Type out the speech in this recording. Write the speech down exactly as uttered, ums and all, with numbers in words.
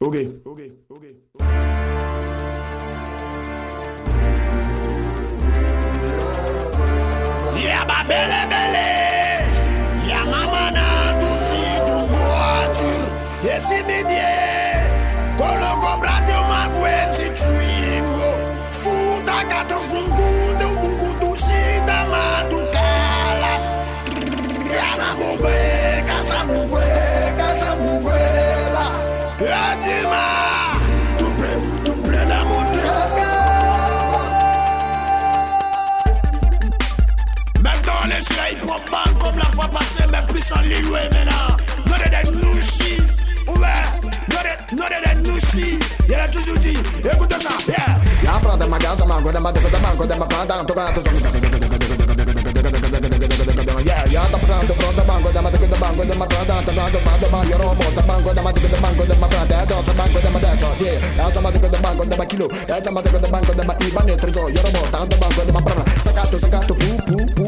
Okay, okay, okay. Yeah, ba belle belle. Yeah, mama na tu si tu voiture. Yes, immediate. Con lo comprato ma quel si twingo. Futa quattro fungundo, buco tu si da ma tu calas. Casa move, casa move, casa move la. Yatima, tu pre, tu pre la montagne. Maintenant les chats ils prennent pas comme la fois passée, mais plus en liloué maintenant. Non de nous chi, ouais, non de nous chi. Il a toujours dit, écoute ça, yeah. La frate ma casa ma guarda ma de banco de ma frata toccato. Yeah, yeah, da pronto pronto banco da ma de banco de ma frata toccato vado ma io robo da banco da ma de banco de ma frata da so banco de ma desso. Yeah, da ma de banco de ma kilo, da ma de banco de ma iban e trezo. Io robo da banco de ma frata. Sacato sacato pu pu pu.